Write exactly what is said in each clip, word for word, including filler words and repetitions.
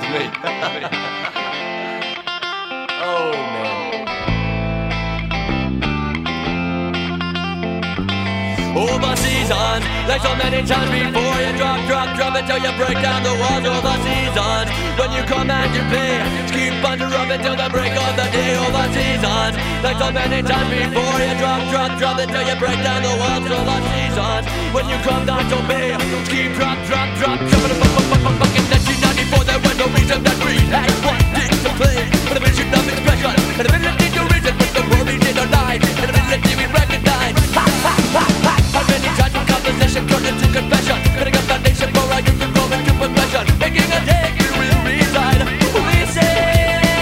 me. Oh man. Overseas on, like so many times before, you drop, drop, drop until you break down the walls. Overseas on, when you come and you play, keep under up until the break of the day. Overseas on, like so many times before, you drop, drop, drop until you break down the walls. Overseas on, when you come down to pay, keep drop, drop, drop, jumping up, up, up, up, up. In nineteen ninety-four, there was no reason that we had wanted to play, but a vision of expression, and a ability to reason with the world we did or died, and a ability we recognize. Ha, ha, ha, ha. How many times will composition turn into confession, putting a foundation for our youth to grow into progression, making a day you will reside. We say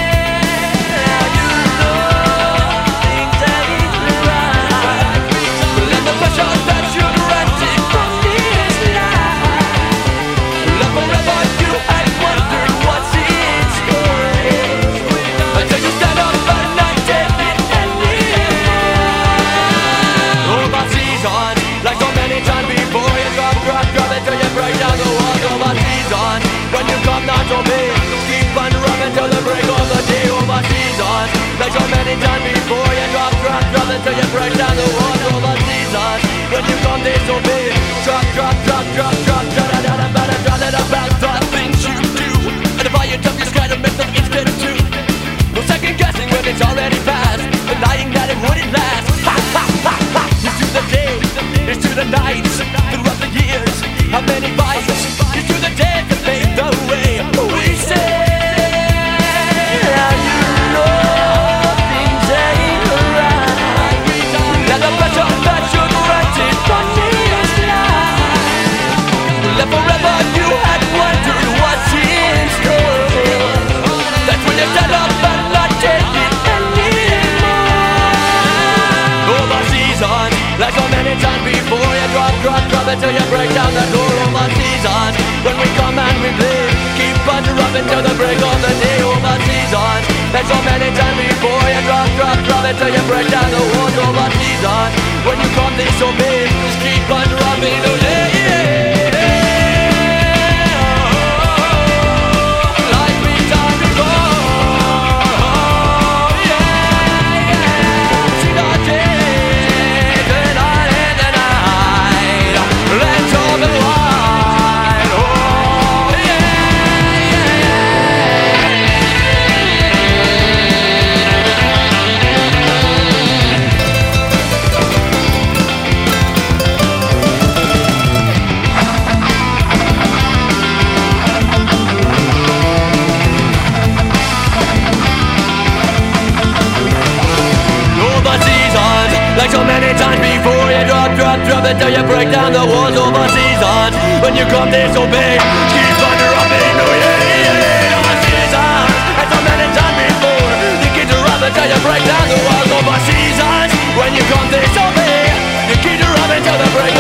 until you break down the walls. Overseas on, when you come disobey, drop, drop, drop, drop, drop, drop, da da da da da da da about the things you do, and if I attempt to try to make them instead of two. No second guessing when it's already past, denying that it wouldn't last. Ha ha ha ha. It's to the day, it's to the nights, throughout the years. How many fights? It's to the days that paved the way. We say. Like so many times before, you drop, drop, drop until you break down the door. Overseas on, when we come and we play, keep under up until the break of the day. Overseas on, like so many times before, you drop, drop, drop until you break down the walls. Overseas on, when you come disobey, just keep under up until the day. Like so many times before, you drop, drop, drop until you break down the walls. Overseas on, when you come disobey, keep under up in New Year. Overseas on, like so many times before, you keep to rub until you break down the walls. Overseas on, when you come disobey, you keep to rub until the break